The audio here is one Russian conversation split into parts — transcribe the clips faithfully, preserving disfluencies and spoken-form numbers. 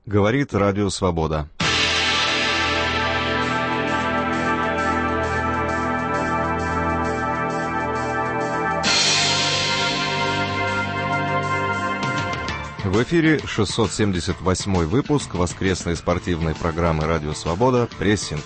Говорит Радио Свобода. В эфире шестьсот семьдесят восьмой выпуск воскресной спортивной программы «Радио Свобода. Прессинг».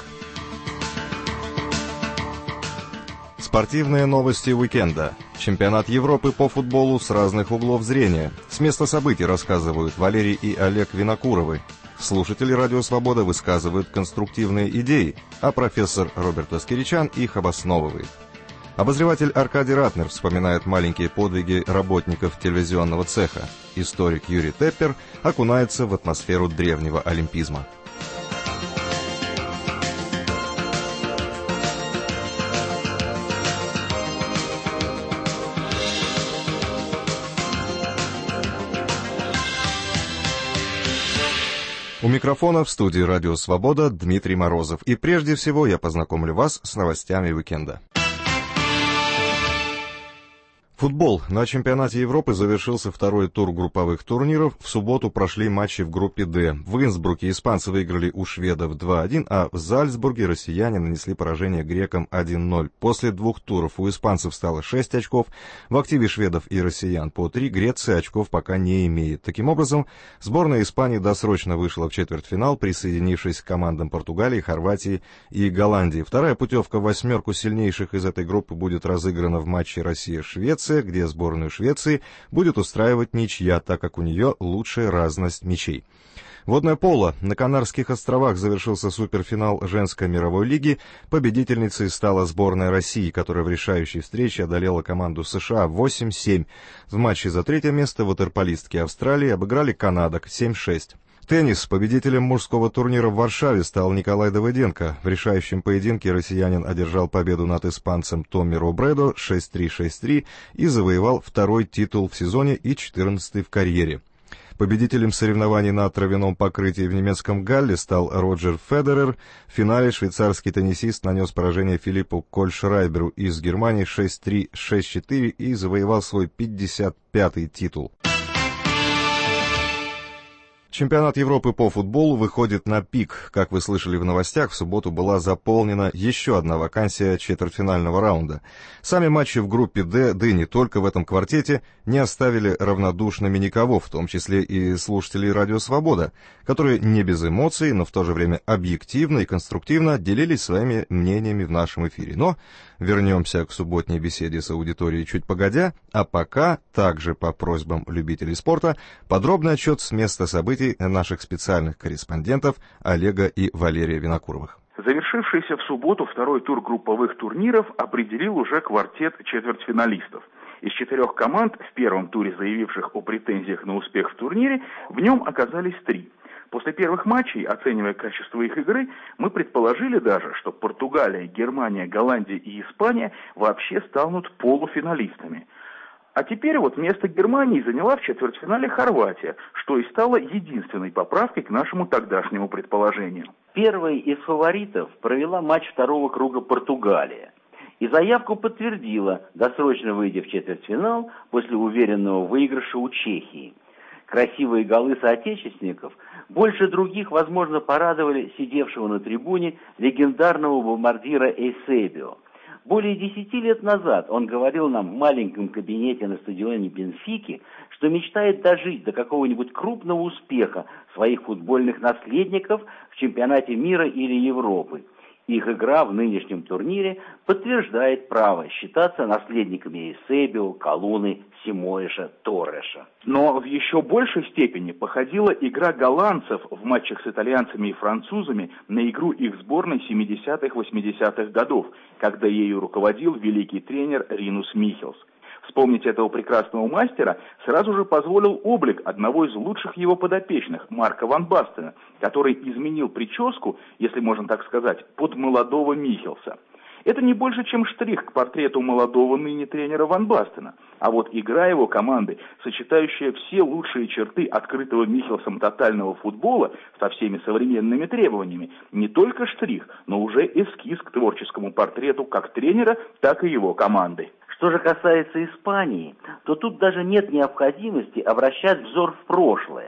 Спортивные новости уикенда. Чемпионат Европы по футболу с разных углов зрения. С места событий рассказывают Валерий и Олег Винокуровы. Слушатели «Радио Свобода» высказывают конструктивные идеи, а профессор Роберт Аскеричан их обосновывает. Обозреватель Аркадий Ратнер вспоминает маленькие подвиги работников телевизионного цеха. Историк Юрий Теппер окунается в атмосферу древнего олимпизма. У микрофона в студии «Радио Свобода» Дмитрий Морозов. И прежде всего я познакомлю вас с новостями уикенда. Футбол. На чемпионате Европы завершился второй тур групповых турниров. В субботу прошли матчи в группе «Д». В Инсбруке испанцы выиграли у шведов два один, а в Зальцбурге россияне нанесли поражение грекам один ноль. После двух туров у испанцев стало шесть очков. В активе шведов и россиян по три. Греция очков пока не имеет. Таким образом, сборная Испании досрочно вышла в четвертьфинал, присоединившись к командам Португалии, Хорватии и Голландии. Вторая путевка в восьмерку сильнейших из этой группы будет разыграна в матче Россия-Швеция, где сборную Швеции будет устраивать ничья, так как у нее лучшая разность мячей. Водное поло. На Канарских островах завершился суперфинал женской мировой лиги. Победительницей стала сборная России, которая в решающей встрече одолела команду США восемь семь. В матче за третье место ватерполистки Австралии обыграли канадок семь шесть. Теннис. Победителем мужского турнира в Варшаве стал Николай Давыденко. В решающем поединке россиянин одержал победу над испанцем Томми Робредо шесть три шесть три и завоевал второй титул в сезоне и четырнадцатый в карьере. Победителем соревнований на травяном покрытии в немецком Галле стал Роджер Федерер. В финале швейцарский теннисист нанес поражение Филиппу Кольшрайберу из Германии шесть три шесть четыре и завоевал свой пятьдесят пятый титул. Чемпионат Европы по футболу выходит на пик. Как вы слышали в новостях, в субботу была заполнена еще одна вакансия четвертьфинального раунда. Сами матчи в группе «Д», да и не только в этом квартете, не оставили равнодушными никого, в том числе и слушателей «Радио Свобода», которые не без эмоций, но в то же время объективно и конструктивно делились своими мнениями в нашем эфире. Но вернемся к субботней беседе с аудиторией чуть погодя, а пока, также по просьбам любителей спорта, подробный отчет с места событий наших специальных корреспондентов Олега и Валерия Винокуровых. Завершившийся в субботу второй тур групповых турниров определил уже квартет четвертьфиналистов. Из четырех команд, в первом туре заявивших о претензиях на успех в турнире, в нем оказались три. После первых матчей, оценивая качество их игры, мы предположили даже, что Португалия, Германия, Голландия и Испания вообще станут полуфиналистами. А теперь вот место Германии заняла в четвертьфинале Хорватия, что и стало единственной поправкой к нашему тогдашнему предположению. Первой из фаворитов провела матч второго круга Португалия. И заявку подтвердила, досрочно выйдя в четвертьфинал после уверенного выигрыша у Чехии. Красивые голы соотечественников больше других, возможно, порадовали сидевшего на трибуне легендарного бомбардира Эйсебио. Более десяти лет назад он говорил нам в маленьком кабинете на стадионе Бенфики, что мечтает дожить до какого-нибудь крупного успеха своих футбольных наследников в чемпионате мира или Европы. Их игра в нынешнем турнире подтверждает право считаться наследниками Эйсебио, Колуны, Симоэша, Торреша. Но в еще большей степени походила игра голландцев в матчах с итальянцами и французами на игру их сборной семидесятых-восьмидесятых годов, когда ею руководил великий тренер Ринус Михельс. Вспомнить этого прекрасного мастера сразу же позволил облик одного из лучших его подопечных, Марка ван Бастена, который изменил прическу, если можно так сказать, под молодого Михельса. Это не больше, чем штрих к портрету молодого ныне тренера Ван Бастена. А вот игра его команды, сочетающая все лучшие черты открытого Михельсом тотального футбола со всеми современными требованиями, не только штрих, но уже эскиз к творческому портрету как тренера, так и его команды. Что же касается Испании, то тут даже нет необходимости обращать взор в прошлое.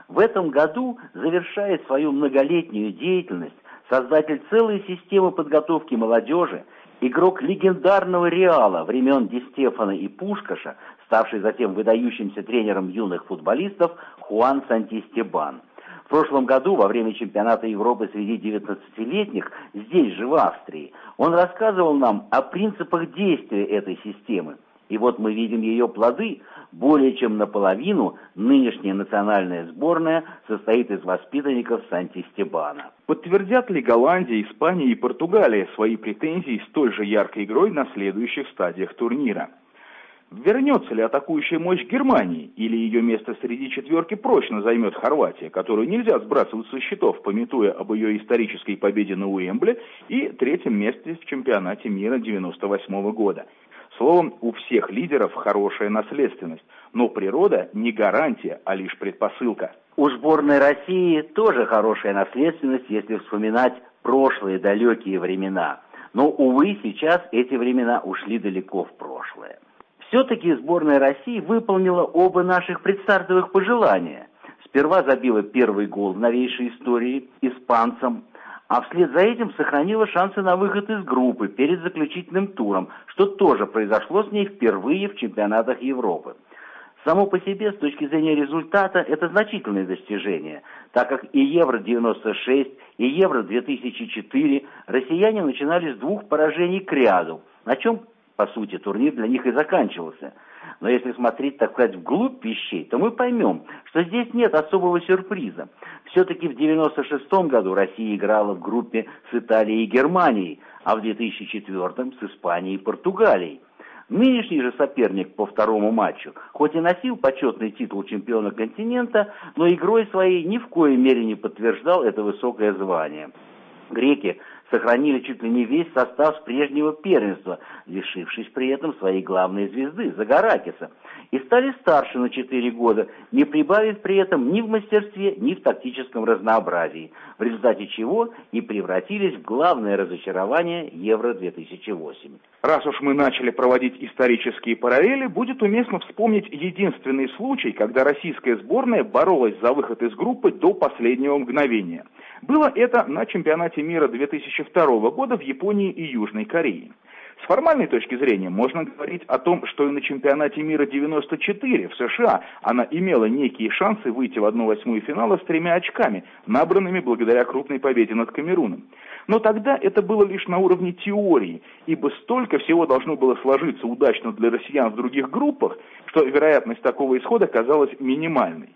В этом году завершает свою многолетнюю деятельность создатель целой системы подготовки молодежи, игрок легендарного Реала времен Ди Стефано и Пушкаша, ставший затем выдающимся тренером юных футболистов Хуан Сантистебан. В прошлом году, во время чемпионата Европы среди девятнадцатилетних, здесь же, в Австрии, он рассказывал нам о принципах действия этой системы. И вот мы видим ее плоды. Более чем наполовину нынешняя национальная сборная состоит из воспитанников Сантистебана. Подтвердят ли Голландия, Испания и Португалия свои претензии столь же яркой игрой на следующих стадиях турнира? Вернется ли атакующая мощь Германии, или ее место среди четверки прочно займет Хорватия, которую нельзя сбрасывать со счетов, памятуя об ее исторической победе на Уэмбле и третьем месте в чемпионате мира девяносто восьмого года? Словом, у всех лидеров хорошая наследственность, но природа не гарантия, а лишь предпосылка. У сборной России тоже хорошая наследственность, если вспоминать прошлые далекие времена. Но, увы, сейчас эти времена ушли далеко в прошлое. Все-таки сборная России выполнила оба наших предстартовых пожелания. Сперва забила первый гол в новейшей истории испанцам, а вслед за этим сохранила шансы на выход из группы перед заключительным туром, что тоже произошло с ней впервые в чемпионатах Европы. Само по себе, с точки зрения результата, это значительное достижение, так как и Евро девяносто шесть, и Евро две тысячи четыре россияне начинали с двух поражений к ряду, на чем, по сути, турнир для них и заканчивался. Но если смотреть, так сказать, вглубь вещей, то мы поймем, что здесь нет особого сюрприза. Все-таки в девяносто шестом году Россия играла в группе с Италией и Германией, а в две тысячи четвёртом с Испанией и Португалией. Нынешний же соперник по второму матчу, хоть и носил почетный титул чемпиона континента, но игрой своей ни в коей мере не подтверждал это высокое звание. Греки сохранили чуть ли не весь состав с прежнего первенства, лишившись при этом своей главной звезды Загоракиса, и стали старше на четыре года, не прибавив при этом ни в мастерстве, ни в тактическом разнообразии, в результате чего и превратились в главное разочарование Евро две тысячи восемь. Раз уж мы начали проводить исторические параллели, будет уместно вспомнить единственный случай, когда российская сборная боролась за выход из группы до последнего мгновения. Было это на чемпионате мира две тысячи второго года в Японии и Южной Корее. С формальной точки зрения можно говорить о том, что и на чемпионате мира девяносто четыре в США она имела некие шансы выйти в одну восьмую финала с тремя очками, набранными благодаря крупной победе над Камеруном. Но тогда это было лишь на уровне теории, ибо столько всего должно было сложиться удачно для россиян в других группах, что вероятность такого исхода казалась минимальной.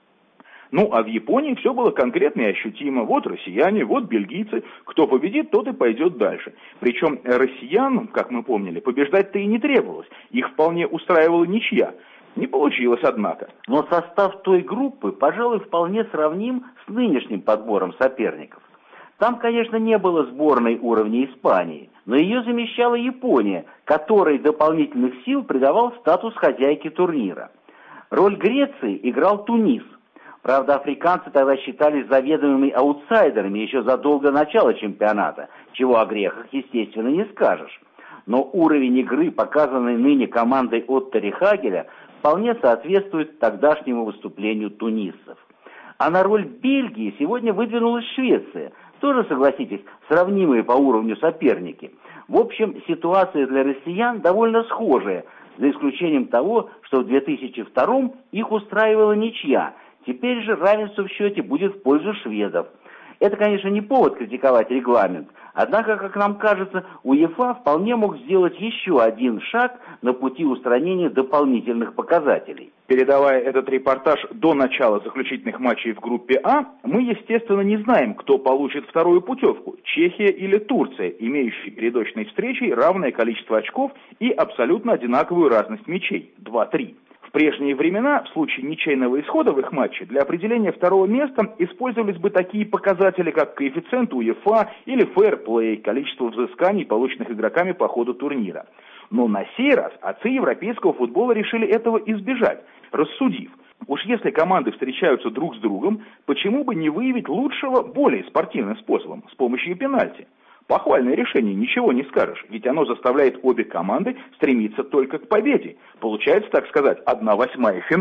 Ну, а в Японии все было конкретно и ощутимо. Вот россияне, вот бельгийцы. Кто победит, тот и пойдет дальше. Причем россиянам, как мы помнили, побеждать-то и не требовалось. Их вполне устраивала ничья. Не получилось, однако. Но состав той группы, пожалуй, вполне сравним с нынешним подбором соперников. Там, конечно, не было сборной уровня Испании, но ее замещала Япония, которой дополнительных сил придавал статус хозяйки турнира. Роль Греции играл Тунис. Правда, африканцы тогда считались заведомыми аутсайдерами еще задолго до начала чемпионата, чего о греках, естественно, не скажешь. Но уровень игры, показанный ныне командой Отто Рехагеля, вполне соответствует тогдашнему выступлению тунисцев. А на роль Бельгии сегодня выдвинулась Швеция, тоже, согласитесь, сравнимые по уровню соперники. В общем, ситуация для россиян довольно схожая, за исключением того, что в две тысячи втором их устраивала ничья. Теперь же равенство в счете будет в пользу шведов. Это, конечно, не повод критиковать регламент, однако, как нам кажется, УЕФА вполне мог сделать еще один шаг на пути устранения дополнительных показателей. Передавая этот репортаж до начала заключительных матчей в группе А, мы, естественно, не знаем, кто получит вторую путевку – Чехия или Турция, имеющие перед очной встречей равное количество очков и абсолютно одинаковую разность мячей – два-три. В прежние времена, в случае ничейного исхода в их матче, для определения второго места использовались бы такие показатели, как коэффициент УЕФА или фэрплей, количество взысканий, полученных игроками по ходу турнира. Но на сей раз отцы европейского футбола решили этого избежать, рассудив: уж если команды встречаются друг с другом, почему бы не выявить лучшего более спортивным способом, с помощью пенальти? Похвальное решение, ничего не скажешь, ведь оно заставляет обе команды стремиться только к победе. Получается, так сказать, одна восьмая финала.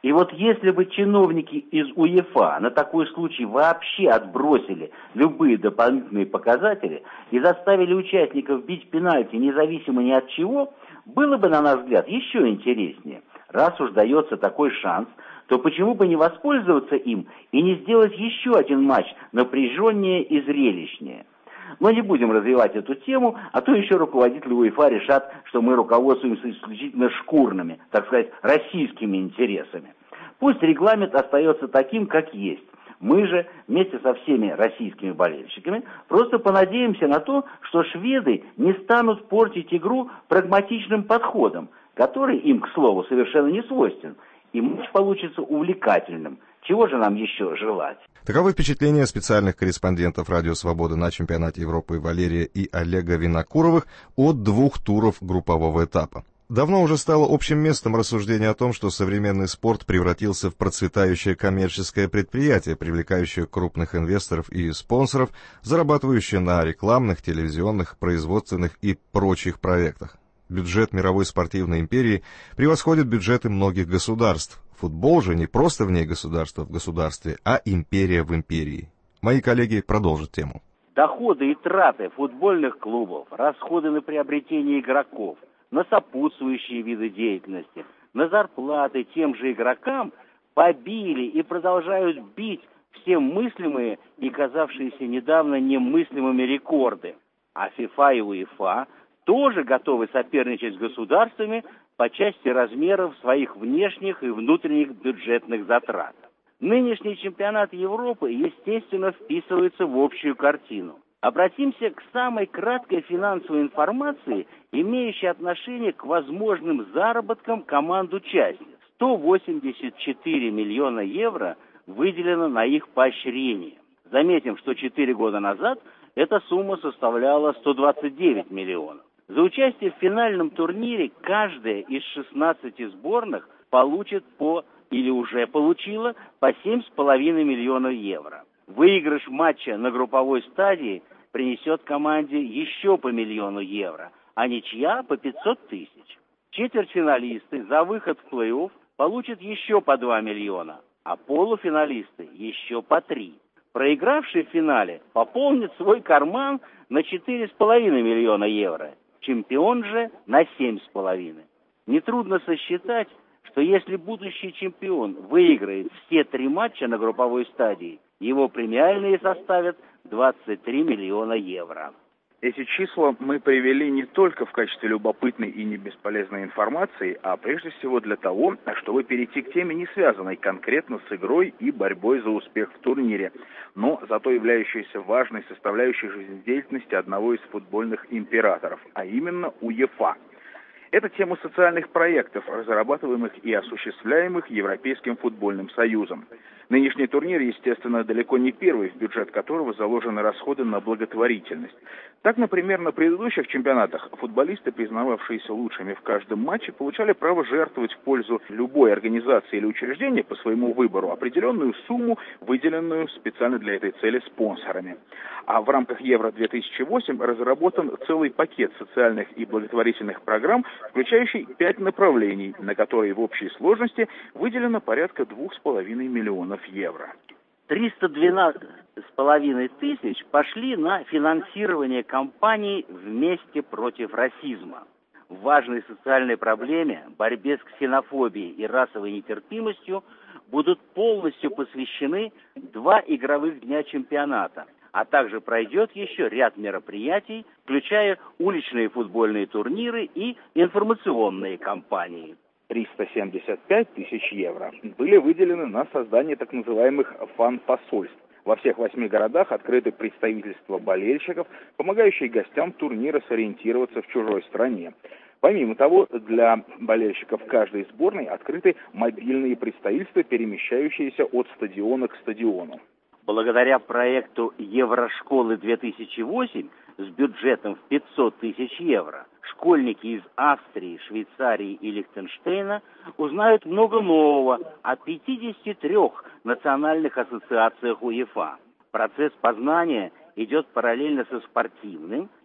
И вот если бы чиновники из УЕФА на такой случай вообще отбросили любые дополнительные показатели и заставили участников бить пенальти независимо ни от чего, было бы, на наш взгляд, еще интереснее. Раз уж дается такой шанс, то почему бы не воспользоваться им и не сделать еще один матч напряженнее и зрелищнее? Но не будем развивать эту тему, а то еще руководители УЕФА решат, что мы руководствуемся исключительно шкурными, так сказать, российскими интересами. Пусть регламент остается таким, как есть. Мы же вместе со всеми российскими болельщиками просто понадеемся на то, что шведы не станут портить игру прагматичным подходом, который им, к слову, совершенно не свойствен, и матч получится увлекательным. Чего же нам еще желать? Таковы впечатления специальных корреспондентов «Радио Свобода» на чемпионате Европы Валерия и Олега Винокуровых от двух туров группового этапа. Давно уже стало общим местом рассуждение о том, что современный спорт превратился в процветающее коммерческое предприятие, привлекающее крупных инвесторов и спонсоров, зарабатывающее на рекламных, телевизионных, производственных и прочих проектах. Бюджет мировой спортивной империи превосходит бюджеты многих государств. Футбол же не просто вне государства в государстве, а империя в империи. Мои коллеги продолжат тему. Доходы и траты футбольных клубов, расходы на приобретение игроков, на сопутствующие виды деятельности, на зарплаты тем же игрокам побили и продолжают бить все мыслимые и казавшиеся недавно немыслимыми рекорды. А ФИФА и УЕФА тоже готовы соперничать с государствами по части размеров своих внешних и внутренних бюджетных затрат. Нынешний чемпионат Европы, естественно, вписывается в общую картину. Обратимся к самой краткой финансовой информации, имеющей отношение к возможным заработкам команд-участниц. сто восемьдесят четыре миллиона евро выделено на их поощрение. Заметим, что четыре года назад эта сумма составляла сто двадцать девять миллионов. За участие в финальном турнире каждая из шестнадцати сборных получит по, или уже получила, по семь с половиной миллионов евро. Выигрыш матча на групповой стадии принесет команде еще по миллиону евро, а ничья по пятьсот тысяч. Четвертьфиналисты за выход в плей-офф получат еще по два миллиона, а полуфиналисты еще по три. Проигравший в финале пополнит свой карман на четыре с половиной миллиона евро, чемпион же на семь с половиной. Нетрудно сосчитать, что если будущий чемпион выиграет все три матча на групповой стадии, его премиальные составят двадцать три миллиона евро. Эти числа мы привели не только в качестве любопытной и не бесполезной информации, а прежде всего для того, чтобы перейти к теме, не связанной конкретно с игрой и борьбой за успех в турнире, но зато являющейся важной составляющей жизнедеятельности одного из футбольных императоров, а именно УЕФА. Это тема социальных проектов, разрабатываемых и осуществляемых Европейским футбольным союзом. Нынешний турнир, естественно, далеко не первый, в бюджет которого заложены расходы на благотворительность. Так, например, на предыдущих чемпионатах футболисты, признававшиеся лучшими в каждом матче, получали право жертвовать в пользу любой организации или учреждения по своему выбору определенную сумму, выделенную специально для этой цели спонсорами. А в рамках Евро две тысячи восемь разработан целый пакет социальных и благотворительных программ, включающий пять направлений, на которые в общей сложности выделено порядка двух с половиной миллионов евро. триста двенадцать с половиной тысяч пошли на финансирование кампании «Вместе против расизма». В важной социальной проблеме, борьбе с ксенофобией и расовой нетерпимостью, будут полностью посвящены два игровых дня чемпионата, а также пройдет еще ряд мероприятий, включая уличные футбольные турниры и информационные кампании. триста семьдесят пять тысяч евро были выделены на создание так называемых фан-посольств. Во всех восьми городах открыты представительства болельщиков, помогающие гостям турнира сориентироваться в чужой стране. Помимо того, для болельщиков каждой сборной открыты мобильные представительства, перемещающиеся от стадиона к стадиону. Благодаря проекту Еврошколы-две тысячи восемь с бюджетом в пятьсот тысяч евро школьники из Австрии, Швейцарии и Лихтенштейна узнают много нового о пятидесяти трёх национальных ассоциациях УЕФА. Процесс познания идет параллельно со спортивным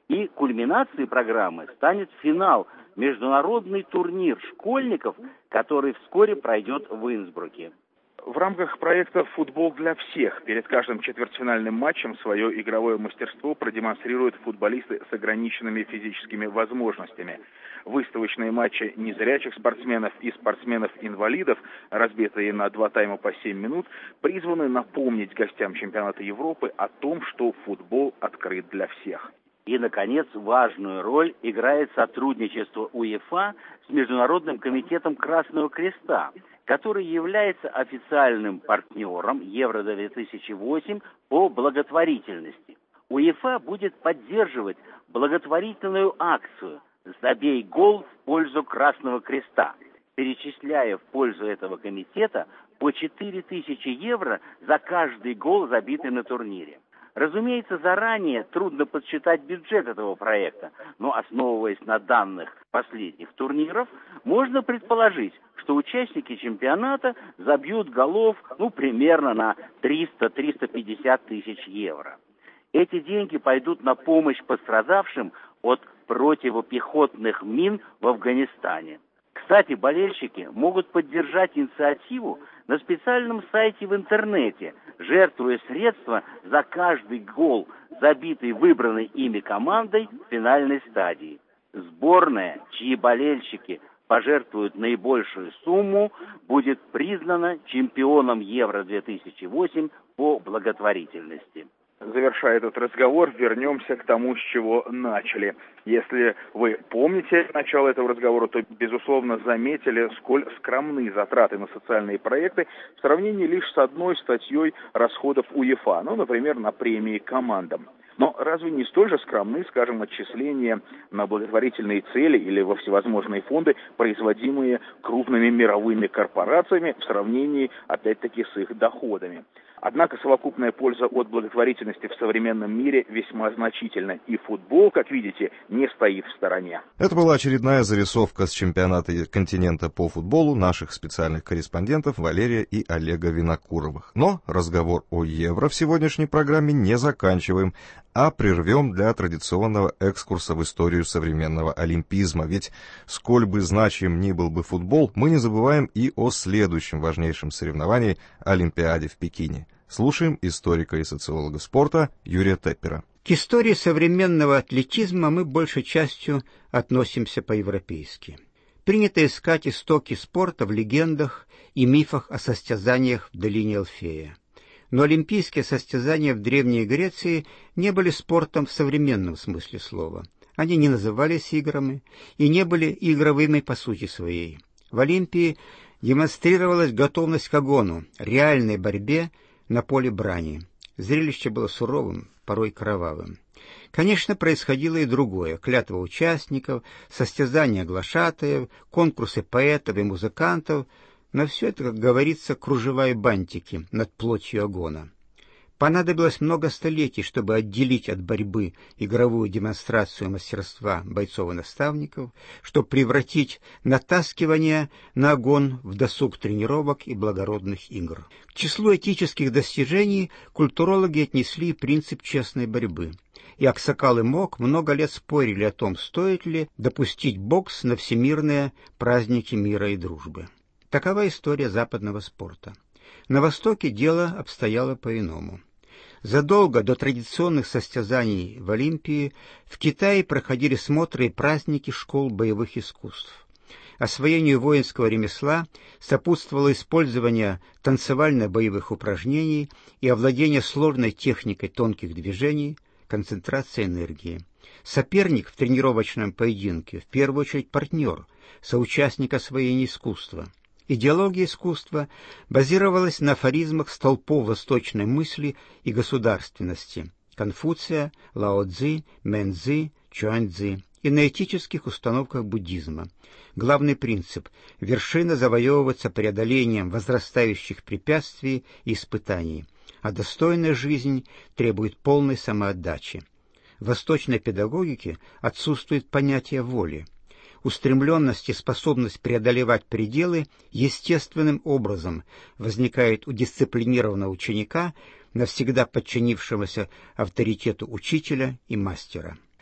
И кульминацией программы станет финал, международный турнир школьников, который вскоре пройдет в Инсбруке. В рамках проекта «Футбол для всех» перед каждым четвертьфинальным матчем свое игровое мастерство продемонстрируют футболисты с ограниченными физическими возможностями. Выставочные матчи незрячих спортсменов и спортсменов-инвалидов, разбитые на два тайма по семь минут, призваны напомнить гостям чемпионата Европы о том, что футбол открыт для всех. И, наконец, важную роль играет сотрудничество УЕФА с Международным комитетом Красного Креста, который является официальным партнером Евро две тысячи восемь по благотворительности. УЕФА будет поддерживать благотворительную акцию «Забей гол в пользу Красного Креста», перечисляя в пользу этого комитета по четыре тысячи евро за каждый гол, забитый на турнире. Разумеется, заранее трудно подсчитать бюджет этого проекта, но, основываясь на данных последних турниров, можно предположить, что участники чемпионата забьют голов ну, примерно на триста — триста пятьдесят тысяч евро. Эти деньги пойдут на помощь пострадавшим от противопехотных мин в Афганистане. Кстати, болельщики могут поддержать инициативу на специальном сайте в интернете, жертвуя средства за каждый гол, забитый выбранной ими командой в финальной стадии. Сборная, чьи болельщики пожертвуют наибольшую сумму, будет признана чемпионом Евро две тысячи восемь по благотворительности. Завершая этот разговор, вернемся к тому, с чего начали. Если вы помните начало этого разговора, то, безусловно, заметили, сколь скромны затраты на социальные проекты в сравнении лишь с одной статьей расходов УЕФА, ну, например, на премии командам. Но разве не столь же скромны, скажем, отчисления на благотворительные цели или во всевозможные фонды, производимые крупными мировыми корпорациями в сравнении, опять-таки, с их доходами? Однако совокупная польза от благотворительности в современном мире весьма значительна, и футбол, как видите, не стоит в стороне. Это была очередная зарисовка с чемпионата континента по футболу наших специальных корреспондентов Валерия и Олега Винокуровых. Но разговор о Евро в сегодняшней программе не заканчиваем, а прервем для традиционного экскурса в историю современного олимпизма. Ведь, сколь бы значим ни был бы футбол, мы не забываем и о следующем важнейшем соревновании – Олимпиаде в Пекине. Слушаем историка и социолога спорта Юрия Теппера. К истории современного атлетизма мы большей частью относимся по-европейски. Принято искать истоки спорта в легендах и мифах о состязаниях в долине Алфея. Но олимпийские состязания в Древней Греции не были спортом в современном смысле слова. Они не назывались играми и не были игровыми по сути своей. В Олимпии демонстрировалась готовность к агону, реальной борьбе на поле брани. Зрелище было суровым, порой кровавым. Конечно, происходило и другое. Клятва участников, состязания глашатаев, конкурсы поэтов и музыкантов. Но все это, как говорится, кружева и бантики над плотью агона. Понадобилось много столетий, чтобы отделить от борьбы игровую демонстрацию мастерства бойцов и наставников, чтобы превратить натаскивание на огонь в досуг тренировок и благородных игр. К числу этических достижений культурологи отнесли принцип честной борьбы. И Аксакал и Мок много лет спорили о том, стоит ли допустить бокс на всемирные праздники мира и дружбы. Такова история западного спорта. На Востоке дело обстояло по-иному. Задолго до традиционных состязаний в Олимпии в Китае проходили смотры и праздники школ боевых искусств. Освоению воинского ремесла сопутствовало использование танцевально-боевых упражнений и овладение сложной техникой тонких движений, концентрация энергии. Соперник в тренировочном поединке, в первую очередь партнер, соучастник освоения искусства. Идеология искусства базировалась на афоризмах столпов восточной мысли и государственности Конфуция, Лао Цзи, Мэн Цзи, Чуань Цзи и на этических установках буддизма. Главный принцип – вершина завоевывается преодолением возрастающих препятствий и испытаний, а достойная жизнь требует полной самоотдачи. В восточной педагогике отсутствует понятие воли. Устремленность и способность преодолевать пределы естественным образом возникает у дисциплинированного ученика, навсегда подчинившегося авторитету учителя и мастера.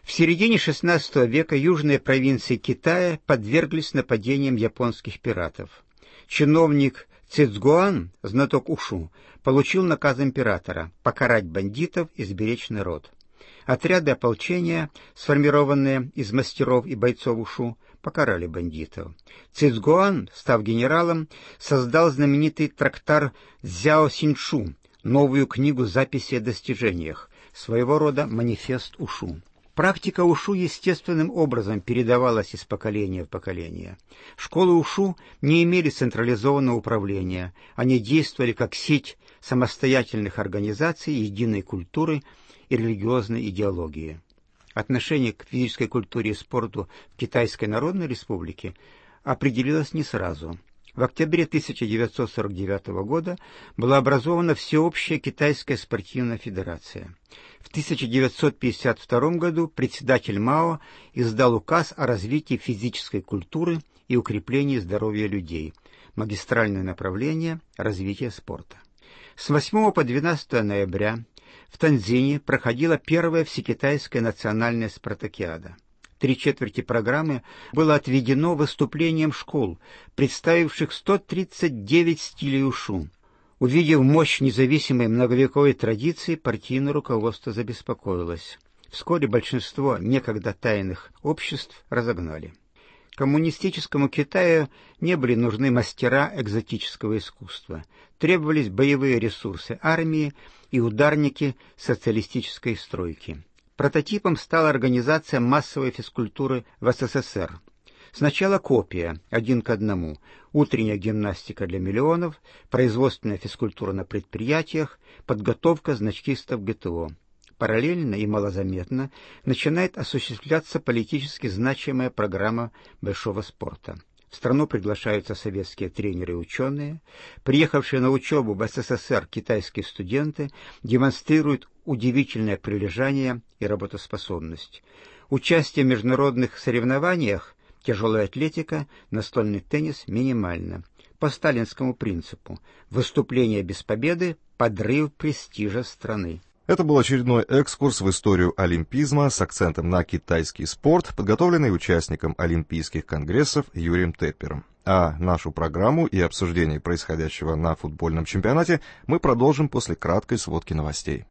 В середине шестнадцатого века южные провинции Китая подверглись нападениям японских пиратов. Чиновник Цзгуан, знаток ушу, получил наказ императора покарать бандитов и сберечь народ. Отряды ополчения, сформированные из мастеров и бойцов ушу, покарали бандитов. Цзгуан, став генералом, создал знаменитый трактат Цзяо Синьшу, новую книгу записей о достижениях, своего рода манифест ушу. Практика ушу естественным образом передавалась из поколения в поколение. Школы ушу не имели централизованного управления, они действовали как сеть самостоятельных организаций единой культуры и религиозной идеологии. Отношение к физической культуре и спорту в Китайской Народной Республике определилось не сразу. В октябре тысяча девятьсот сорок девятого года была образована Всеобщая Китайская спортивная федерация. В тысяча девятьсот пятьдесят втором году председатель Мао издал указ о развитии физической культуры и укреплении здоровья людей, магистральное направление развития спорта. С восьмого по двенадцатое ноября в Тяньцзине проходила первая всекитайская национальная спартакиада. Три четверти программы было отведено выступлениям школ, представивших сто тридцать девять стилей ушу. Увидев мощь независимой многовековой традиции, партийное руководство забеспокоилось. Вскоре большинство некогда тайных обществ разогнали. Коммунистическому Китаю не были нужны мастера экзотического искусства. Требовались боевые ресурсы армии и ударники социалистической стройки. Прототипом стала организация массовой физкультуры в СССР. Сначала копия, один к одному, утренняя гимнастика для миллионов, производственная физкультура на предприятиях, подготовка значкистов ГТО. Параллельно и малозаметно начинает осуществляться политически значимая программа большого спорта. В страну приглашаются советские тренеры и ученые. Приехавшие на учебу в СССР китайские студенты демонстрируют удивительное прилежание и работоспособность. Участие в международных соревнованиях, тяжелая атлетика, настольный теннис минимально. По сталинскому принципу: выступление без победы – подрыв престижа страны. Это был очередной экскурс в историю олимпизма с акцентом на китайский спорт, подготовленный участником Олимпийских конгрессов Юрием Теппером. А нашу программу и обсуждение происходящего на футбольном чемпионате мы продолжим после краткой сводки новостей.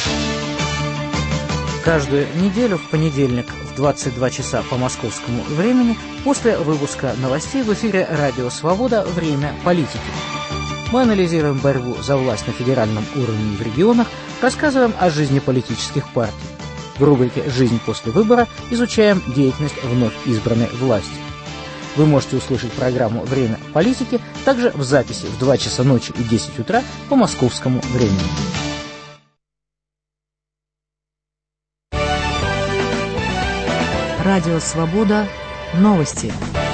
Каждую неделю в понедельник в двадцать два часа по московскому времени после выпуска новостей в эфире «Радио Свобода. Время политики». Мы анализируем борьбу за власть на федеральном уровне и в регионах, рассказываем о жизни политических партий. В рубрике «Жизнь после выбора» изучаем деятельность вновь избранной власти. Вы можете услышать программу «Время политики» также в записи в два часа ночи и десять утра по московскому времени. Радио Свобода. Новости.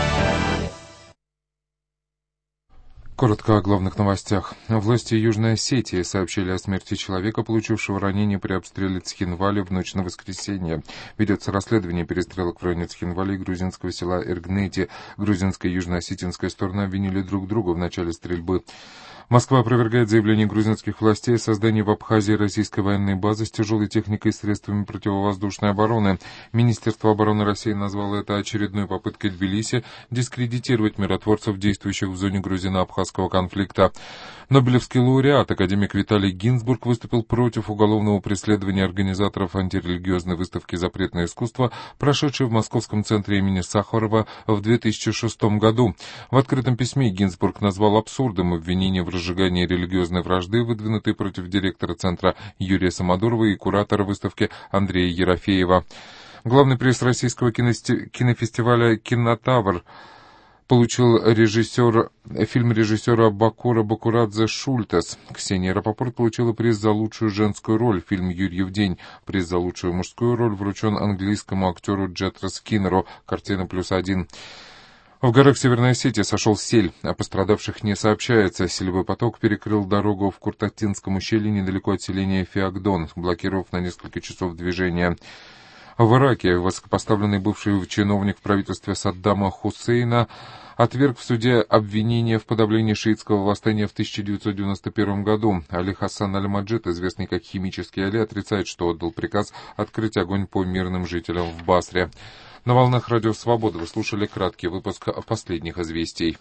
Коротко о главных новостях. Власти Южной Осетии сообщили о смерти человека, получившего ранение при обстреле Цхинвали в ночь на воскресенье. Ведется расследование перестрелок в районе Цхинвали и грузинского села Эргнети. Грузинская и южноосетинская стороны обвинили друг друга в начале стрельбы. Москва опровергает заявление грузинских властей о создании в Абхазии российской военной базы с тяжелой техникой и средствами противовоздушной обороны. Министерство обороны России назвало это очередной попыткой Тбилиси дискредитировать миротворцев, действующих в зоне грузино-абхазского конфликта. Нобелевский лауреат, академик Виталий Гинзбург, выступил против уголовного преследования организаторов антирелигиозной выставки «Запретное искусство», прошедшей в Московском центре имени Сахарова в две тысячи шестом году. В открытом письме Гинзбург назвал абсурдом обвинения в разжигании религиозной вражды, выдвинутой против директора центра Юрия Самодурова и куратора выставки Андрея Ерофеева. Главный приз российского кинофестиваля «Кинотавр» получил режиссер, фильм режиссера Бакура Бакурадзе «Шультес». Ксения Рапопорт получила приз за лучшую женскую роль, фильм «Юрьев день». Приз за лучшую мужскую роль вручен английскому актеру Джетро Скиннеру, картина «Плюс один». В горах Северной Осетии сошел сель, о пострадавших не сообщается. Селевой поток перекрыл дорогу в Куртатинском ущелье недалеко от селения Феогдон, блокировав на несколько часов движение. В Ираке высокопоставленный бывший чиновник в правительстве Саддама Хусейна отверг в суде обвинения в подавлении шиитского восстания в тысяча девятьсот девяносто первом году. Али Хасан Аль-Маджид, известный как химический Али, отрицает, что отдал приказ открыть огонь по мирным жителям в Басре. На волнах Радио Свобода вы слушали краткий выпуск последних известий.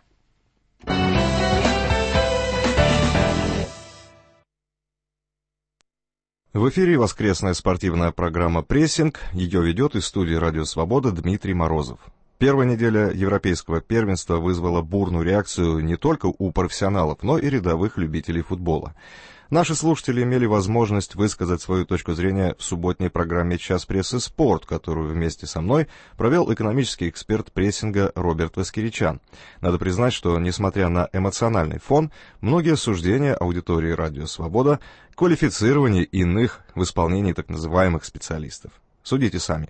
В эфире воскресная спортивная программа «Прессинг». Ее ведет из студии «Радио Свобода» Дмитрий Морозов. Первая неделя европейского первенства вызвала бурную реакцию не только у профессионалов, но и рядовых любителей футбола. Наши слушатели имели возможность высказать свою точку зрения в субботней программе «Час прессы спорт», которую вместе со мной провел экономический эксперт прессинга Роберт Воскиричан. Надо признать, что, несмотря на эмоциональный фон, многие суждения аудитории «Радио Свобода» квалифицирование иных в исполнении так называемых специалистов. Судите сами.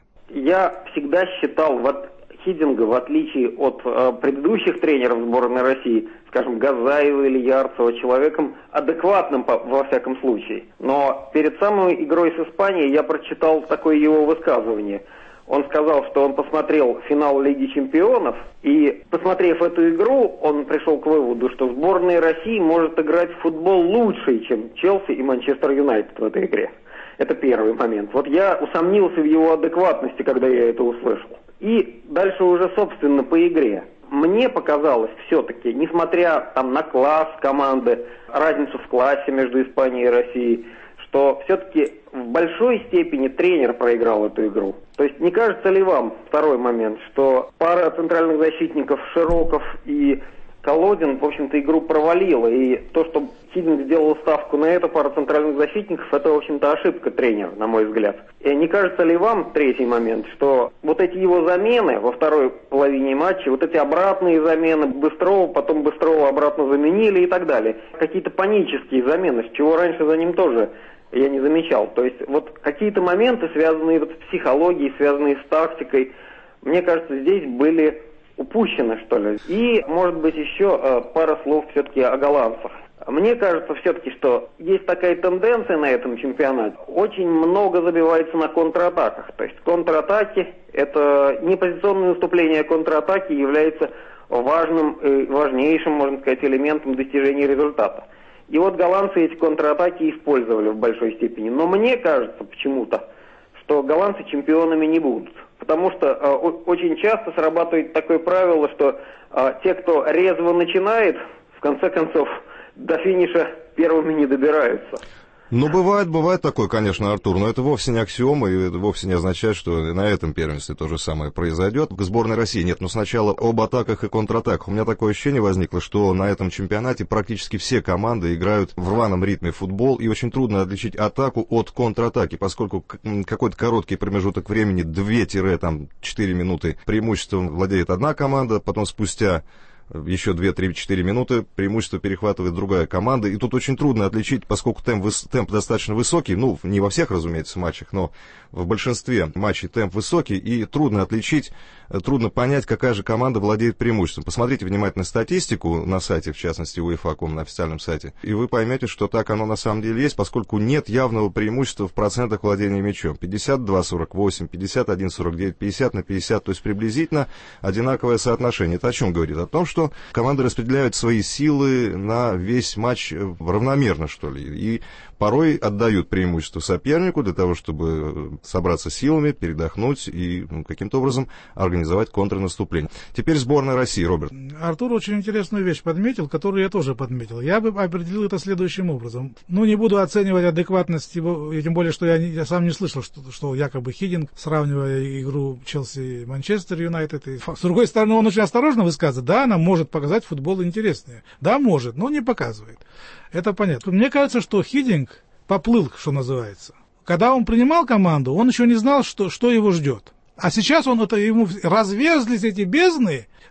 Я всегда считал вот Хидинга, в отличие от э, предыдущих тренеров сборной России, скажем, Газаева или Ярцева, человеком адекватным по, во всяком случае. Но перед самой игрой с Испанией я прочитал такое его высказывание. Он сказал, что он посмотрел финал Лиги Чемпионов, и, посмотрев эту игру, он пришел к выводу, что сборная России может играть в футбол лучше, чем Челси и Манчестер Юнайтед в этой игре. Это первый момент. Вот я усомнился в его адекватности, когда я это услышал. И дальше уже, собственно, по игре. Мне показалось все-таки, несмотря там на класс команды, разницу в классе между Испанией и Россией, что все-таки в большой степени тренер проиграл эту игру. То есть не кажется ли вам, второй момент, что пара центральных защитников Широков и Колодин, в общем-то, игру провалила, и то, что Хидинг сделал ставку на эту пару центральных защитников, это, в общем-то, ошибка тренера, на мой взгляд. И не кажется ли вам, третий момент, что вот эти его замены во второй половине матча, вот эти обратные замены Быстрова, потом Быстрова обратно заменили и так далее, какие-то панические замены, с чего раньше за ним тоже я не замечал. То есть вот какие-то моменты, связанные вот с психологией, связанные с тактикой, мне кажется, здесь были упущено, что ли. И, может быть, еще э, пара слов все-таки о голландцах. Мне кажется все-таки, что есть такая тенденция на этом чемпионате. Очень много забивается на контратаках. То есть контратаки, это не позиционное выступление, а контратаки является важным, э, важнейшим, можно сказать, элементом достижения результата. И вот голландцы эти контратаки использовали в большой степени. Но мне кажется почему-то, что голландцы чемпионами не будут. Потому что э, очень часто срабатывает такое правило, что э, те, кто резво начинает, в конце концов до финиша первыми не добираются. Ну, бывает, бывает такое, конечно, Артур, но это вовсе не аксиома, и это вовсе не означает, что на этом первенстве то же самое произойдет. В сборной России нет, но сначала об атаках и контратаках. У меня такое ощущение возникло, что на этом чемпионате практически все команды играют в рваном ритме футбол, и очень трудно отличить атаку от контратаки, поскольку какой-то короткий промежуток времени, две-четыре минуты преимуществом владеет одна команда, потом спустя еще две-три-четыре минуты преимущество перехватывает другая команда. И тут очень трудно отличить, поскольку темп, темп достаточно высокий, ну, не во всех, разумеется, матчах, но в большинстве матчей темп высокий, и трудно отличить, трудно понять, какая же команда владеет преимуществом. Посмотрите внимательно статистику на сайте, в частности, уефа точка ком, на официальном сайте, и вы поймете, что так оно на самом деле есть, поскольку нет явного преимущества в процентах владения мячом. пятьдесят два сорок восемь, пятьдесят один сорок девять, пятьдесят на пятьдесят, то есть приблизительно одинаковое соотношение. Это о чем говорит? О том, что команды распределяют свои силы на весь матч равномерно, что ли, и порой отдают преимущество сопернику для того, чтобы собраться силами, передохнуть и ну, каким-то образом организовать контрнаступление. Теперь сборная России, Роберт. Артур очень интересную вещь подметил, которую я тоже подметил. Я бы определил это следующим образом. Ну, не буду оценивать адекватность его, и тем более, что я, не, я сам не слышал, что, что якобы Хидинг, сравнивая игру Челси и Манчестер Юнайтед. И, с другой стороны, он очень осторожно высказывает. Да, она может показать футбол интереснее. Да, может, но не показывает. Это понятно. Мне кажется, что Хидинг поплыл, что называется. Когда он принимал команду, он еще не знал, что, что его ждет. А сейчас он это ему разверзлись эти бездны,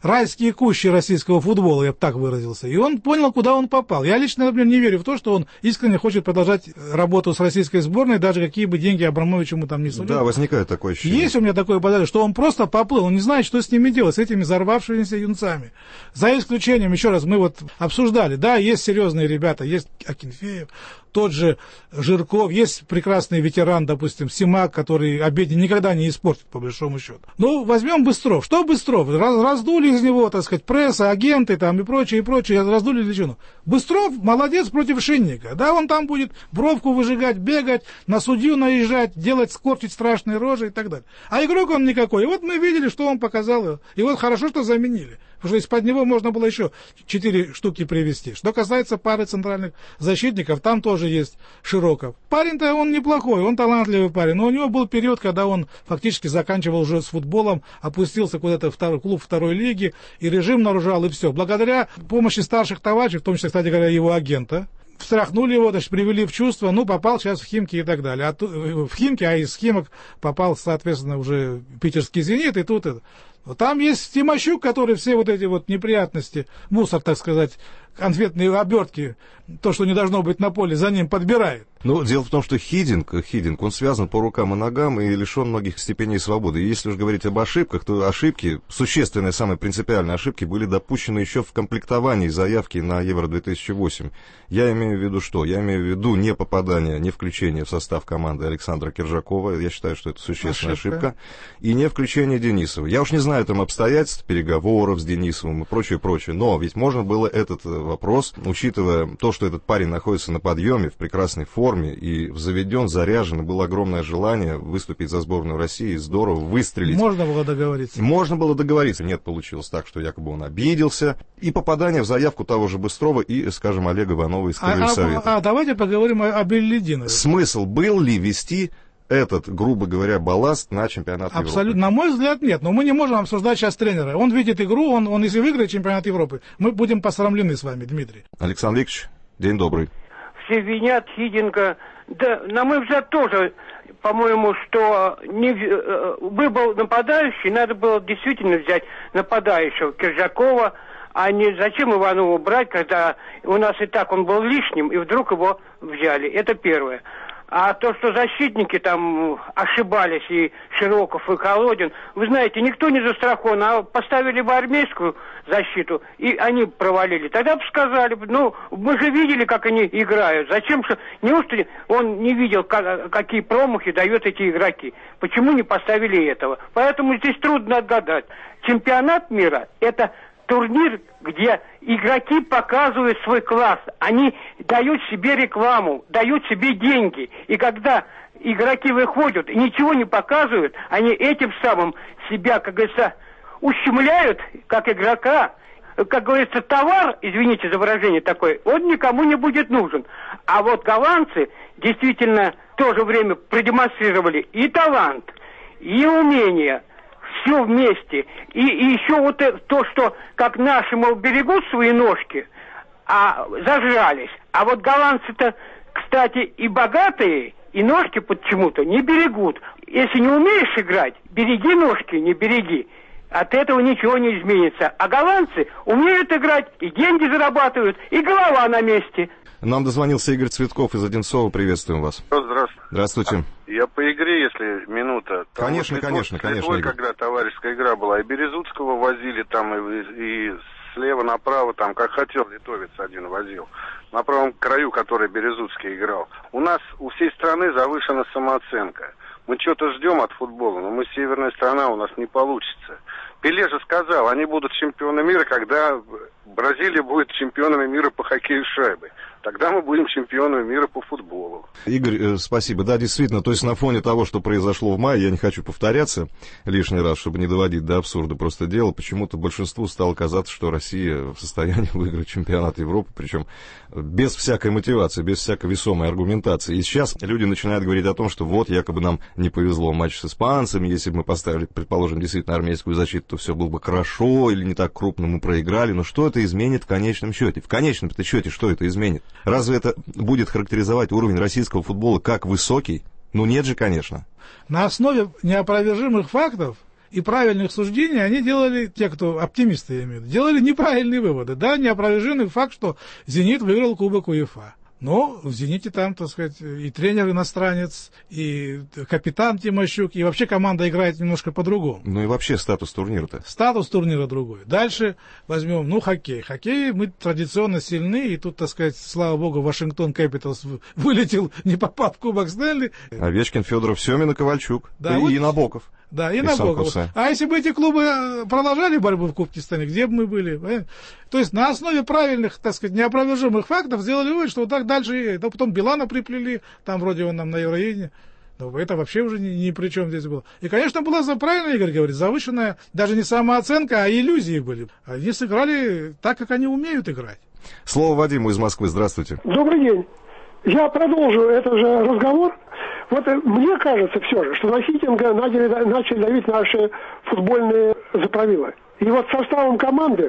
райские кущи российского футбола, я бы так выразился. И он понял, куда он попал. Я лично, например, не верю в то, что он искренне хочет продолжать работу с российской сборной, даже какие бы деньги Абрамович ему там не судил. Да, возникает такое ощущение. Есть у меня такое подозрение, что он просто поплыл, он не знает, что с ними делать, с этими взорвавшимися юнцами. За исключением, еще раз, мы вот обсуждали, да, есть серьезные ребята, есть Акинфеев, тот же Жирков, есть прекрасный ветеран, допустим, Симак, который обеды никогда не испортит, по большому счету. Ну, возьмем Быстров. Что Быстров? Раз, раздули из него, так сказать, пресса, агенты там и прочее, и прочее, раздули личину. Быстров молодец против Шинника. Да, он там будет бровку выжигать, бегать, на судью наезжать, делать, скорчить страшные рожи и так далее. А игрок он никакой. И вот мы видели, что он показал. И вот хорошо, что заменили. Потому что из-под него можно было еще четыре штуки привести. Что касается пары центральных защитников, там тоже есть Широков. Парень-то он неплохой, он талантливый парень, но у него был период, когда он фактически заканчивал уже с футболом, опустился куда-то в второй, клуб второй лиги, и режим нарушал, и все. Благодаря помощи старших товарищей, в том числе, кстати говоря, его агента, встряхнули его, значит, привели в чувство, ну, попал сейчас в Химки и так далее. А тут, в Химки, а из Химок попал, соответственно, уже питерский «Зенит», и тут это. Там есть Тимощук, который все вот эти вот неприятности, мусор, так сказать, конфетные обертки, то, что не должно быть на поле, за ним подбирает. Ну, дело в том, что Хидинг, Хидинг, он связан по рукам и ногам и лишен многих степеней свободы. И если уж говорить об ошибках, то ошибки, существенные, самые принципиальные ошибки, были допущены еще в комплектовании заявки на Евро две тысячи восемь. Я имею в виду что? Я имею в виду не попадание, не включение в состав команды Александра Киржакова. Я считаю, что это существенная ошибка. ошибка. И не включение Денисова. Я уж не знаю там обстоятельств, переговоров с Денисовым и прочее, прочее. Но ведь можно было этот вопрос, учитывая то, что этот парень находится на подъеме, в прекрасной форме, и заведен, заряжен, и было огромное желание выступить за сборную России, здорово выстрелить. Можно было договориться. Можно было договориться. Нет, получилось так, что якобы он обиделся. И попадание в заявку того же Быстрова и, скажем, Олега Иванова из Крыльсовета. А, а, а давайте поговорим о, о Беллидинове. Смысл был ли вести этот, грубо говоря, балласт на чемпионат Европы? Абсолютно. На мой взгляд, нет. Но мы не можем обсуждать сейчас тренера. Он видит игру, он, он если выиграет чемпионат Европы, мы будем посрамлены с вами, Дмитрий. Александр Викторович, день добрый. Все винят Хидинга. Да, на мой взгляд, тоже, по-моему, что не, выбыл нападающий, надо было действительно взять нападающего Киржакова, а не зачем Иванову брать, когда у нас и так он был лишним, и вдруг его взяли. Это первое. А то, что защитники там ошибались, и Широков, и Колодин, вы знаете, никто не застрахован, а поставили бы армейскую защиту, и они провалили. Тогда бы сказали, ну, мы же видели, как они играют. Зачем, что... Неужто он не видел, как, какие промахи дают эти игроки? Почему не поставили этого? Поэтому здесь трудно отгадать. Чемпионат мира – это турнир, где игроки показывают свой класс, они дают себе рекламу, дают себе деньги. И когда игроки выходят и ничего не показывают, они этим самым себя, как говорится, ущемляют, как игрока. Как говорится, товар, извините за выражение такое, он никому не будет нужен. А вот голландцы действительно в то же время продемонстрировали и талант, и умение, все вместе. И, и еще вот это, то, что как наши, мол, берегут свои ножки, а зажрались. А вот голландцы-то, кстати, и богатые, и ножки почему-то не берегут. Если не умеешь играть, береги ножки, не береги. От этого ничего не изменится. А голландцы умеют играть, и деньги зарабатывают, и голова на месте. Нам дозвонился Игорь Цветков из Одинцова. Приветствуем вас. Здравствуйте. Здравствуйте. Я по игре, если минута. Там конечно, вот конечно, Литвой, конечно. Игорь. Когда товарищеская игра была, и Березутского возили там, и, и слева направо, там, как хотел, литовец один возил. На правом краю, который Березутский играл. У нас, у всей страны завышена самооценка. Мы что-то ждем от футбола, но мы северная страна, у нас не получится. Пеле же сказал, они будут чемпионами мира, когда Бразилия будет чемпионами мира по хоккею с шайбой. Тогда мы будем чемпионами мира по футболу. Игорь, э, спасибо. Да, действительно, то есть на фоне того, что произошло в мае, я не хочу повторяться лишний раз, чтобы не доводить до абсурда просто дело, почему-то большинству стало казаться, что Россия в состоянии выиграть чемпионат Европы, причем без всякой мотивации, без всякой весомой аргументации. И сейчас люди начинают говорить о том, что вот, якобы нам не повезло в матче с испанцами, если бы мы поставили, предположим, действительно армейскую защиту, то все было бы хорошо, или не так крупно мы проиграли. Но что это изменит в конечном счете? В конечном-то счете что это изменит? Разве это будет характеризовать уровень российского футбола как высокий? Ну нет же, конечно. На основе неопровержимых фактов и правильных суждений, они делали, те, кто оптимисты, я имею в виду, делали неправильные выводы. Да, неопровержимый факт, что «Зенит» выиграл Кубок УЕФА. Но в «Зените» там, так сказать, и тренер иностранец, и капитан Тимощук, и вообще команда играет немножко по-другому. Ну и вообще статус турнира-то. Статус турнира другой. Дальше возьмем, ну, хоккей. Хоккей мы традиционно сильны, и тут, так сказать, слава богу, Вашингтон Кэпиталс вылетел, не попав в Кубок Стэнли. Овечкин, Федоров, Семин и Ковальчук. Да, и, вот, и Набоков. Да, и, и Набоков. А если бы эти клубы продолжали борьбу в Кубке Стэнли, где бы мы были? Понятно? То есть на основе правильных, так сказать, неопровержимых фактов сделали вывод, что вот так дальше. Да, потом Билана приплели, там вроде он нам на Евровидении. Но это вообще уже ни, ни при чем здесь было. И, конечно, была, правильно Игорь говорит, завышенная даже не самооценка, а иллюзии были. Они сыграли так, как они умеют играть. Слово Вадиму из Москвы. Здравствуйте. Добрый день. Я продолжу этот же разговор. Вот мне кажется все же, что на Хитинга начали, начали давить наши футбольные заправилы. И вот составом команды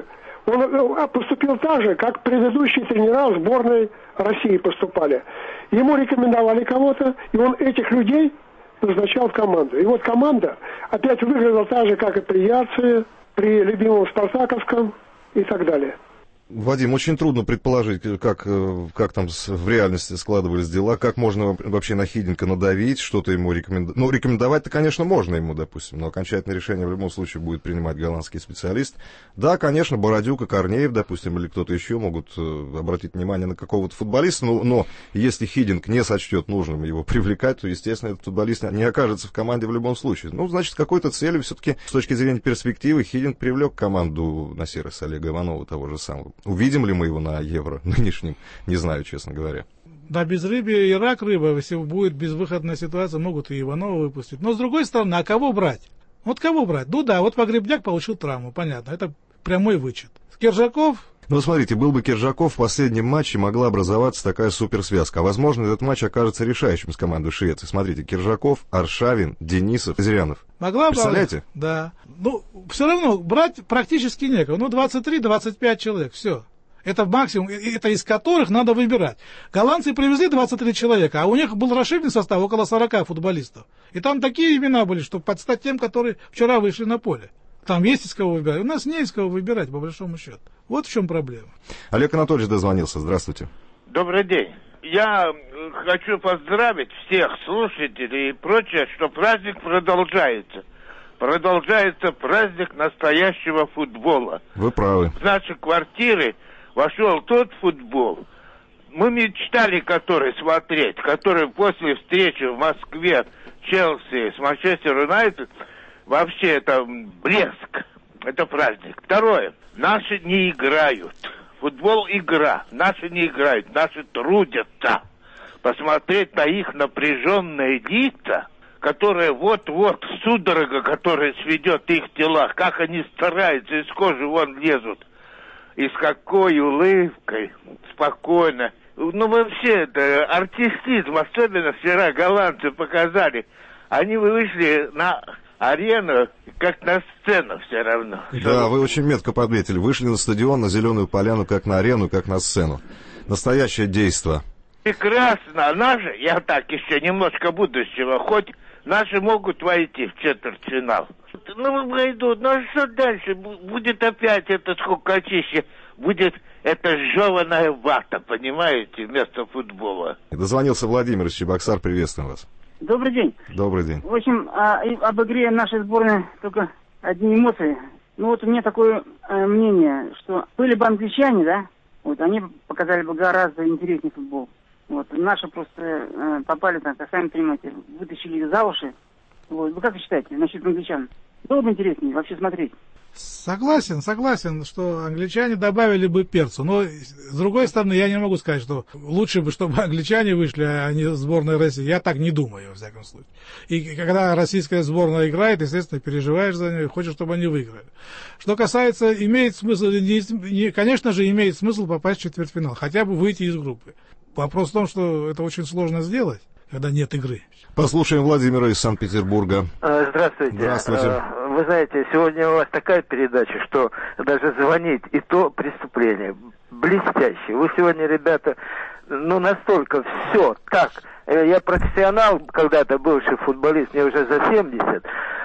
он поступил так же, как предыдущие тренера сборной России поступали. Ему рекомендовали кого-то, и он этих людей назначал в команду. И вот команда опять выглядела так же, как и при Яции, при любимом Спартаковском и так далее. Вадим, очень трудно предположить, как, как там в реальности складывались дела, как можно вообще на Хидинга надавить, что-то ему рекомендовать. Ну, рекомендовать-то, конечно, можно ему, допустим, но окончательное решение в любом случае будет принимать голландский специалист. Да, конечно, Бородюк и Корнеев, допустим, или кто-то еще могут обратить внимание на какого-то футболиста, но, но если Хидинг не сочтет нужным его привлекать, то, естественно, этот футболист не окажется в команде в любом случае. Ну, значит, какой-то целью все-таки с точки зрения перспективы Хидинг привлек команду на сей раз Олега Иванова, того же самого. Увидим ли мы его на Евро нынешнем, не знаю, честно говоря. Да, без рыбы и рак рыба, если будет безвыходная ситуация, могут и Иванова выпустить. Но, с другой стороны, а кого брать? Вот кого брать? Ну да, вот Погребняк получил травму, понятно, это прямой вычет. Киржаков... Ну, смотрите, был бы Киржаков, в последнем матче могла образоваться такая суперсвязка. А, возможно, этот матч окажется решающим с командой Швеции. Смотрите, Киржаков, Аршавин, Денисов, Зырянов. Могла бы... Представляете? Да. Ну, все равно брать практически некого. Ну, двадцать три - двадцать пять человек, все. Это максимум, это из которых надо выбирать. Голландцы привезли двадцать три человека, а у них был расширенный состав, около сорока футболистов. И там такие имена были, что под стать тем, которые вчера вышли на поле. Там есть из кого выбирать. У нас не из кого выбирать, по большому счету. Вот в чем проблема. Олег Анатольевич дозвонился. Здравствуйте. Добрый день. Я хочу поздравить всех слушателей и прочее, что праздник продолжается. Продолжается праздник настоящего футбола. Вы правы. В наши квартиры вошел тот футбол, мы мечтали который смотреть, который после встречи в Москве Челси с Манчестер Юнайтед, вообще это блеск, это праздник. Второе, наши не играют. Футбол игра, наши не играют, наши трудятся. Посмотреть на их напряженные лица, которые вот-вот, судорога, которая сведет их тела, как они стараются, из кожи вон лезут. И с какой улыбкой, спокойно. Ну, вообще, это артистизм, особенно вчера голландцы показали. Они вышли на арену, как на сцену все равно. Да, вы очень метко подметили. Вышли на стадион, на Зеленую Поляну, как на арену, как на сцену. Настоящее действо. Прекрасно. Наши, я так еще немножко будущего, хоть наши могут войти в четвертьфинал. Ну, войдут, ну а что дальше? Будет опять это скукотище, будет это жеваная вата, понимаете, вместо футбола. Дозвонился Владимир из Чебоксар, приветствуем вас. Добрый день. Добрый день. В общем, а, об игре нашей сборной только одни эмоции. Ну вот у меня такое а, мнение, что были бы англичане, да, вот они показали бы гораздо интереснее футбол. Вот наши просто э, попали там, как сами понимаете, вытащили за уши. Вот. Вы как считаете насчет англичан? Было бы интереснее вообще смотреть. Согласен, согласен, что англичане добавили бы перцу. Но, с другой стороны, я не могу сказать, что лучше бы, чтобы англичане вышли, а не сборная России. Я так не думаю, во всяком случае. И когда российская сборная играет, естественно, переживаешь за нее, хочешь, чтобы они выиграли. Что касается, имеет смысл, не, конечно же, имеет смысл попасть в четвертьфинал, хотя бы выйти из группы. Вопрос в том, что это очень сложно сделать, когда нет игры. Послушаем Владимира из Санкт-Петербурга. Здравствуйте. Здравствуйте. Вы знаете, сегодня у вас такая передача, что даже звонить и то преступление. Блестяще. Вы сегодня, ребята, ну настолько все так. Я профессионал, когда-то бывший футболист, мне уже за семьдесят.